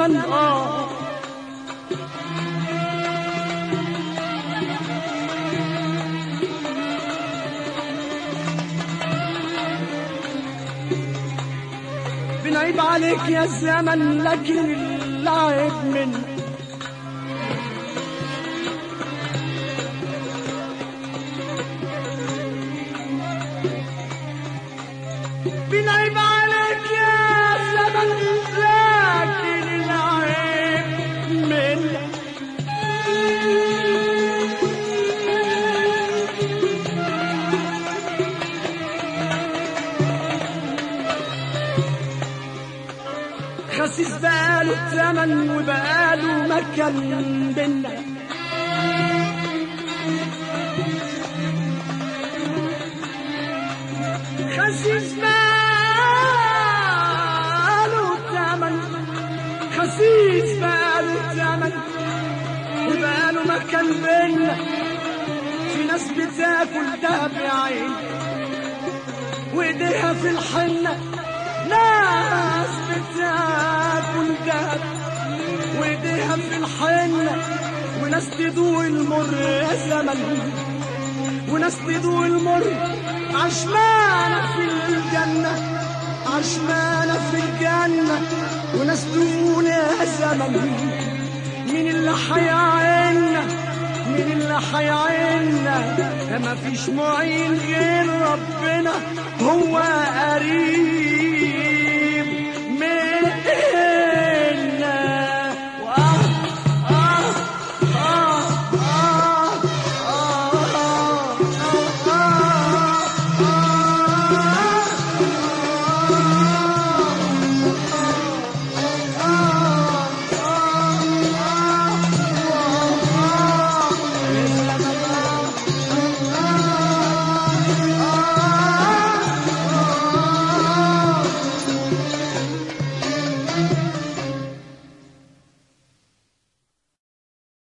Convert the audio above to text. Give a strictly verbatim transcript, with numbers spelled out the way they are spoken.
الزمن آه بنعيب عليك يا الزمن لكن العيب منك بنعيب عليك يا زمن لكن العيب منك خسيس بقاله الزمن وبقاله مكان بينا خسيس بقاله الزمن خسيس بقاله الزمن وبقاله مكان بينا في ناس بتاكل دهب يا عين وايديها في الحنة ناس بتاكل دهب وايديها في الحنة وناس تدوق المر يا زمن وناس تدوق المر عشمانة في الجنة عشمانة في الجنة وناس تقول يا زمن مين اللي حيعيننا مين اللي حيعيننا ما فيش معين غير ربنا هو قريب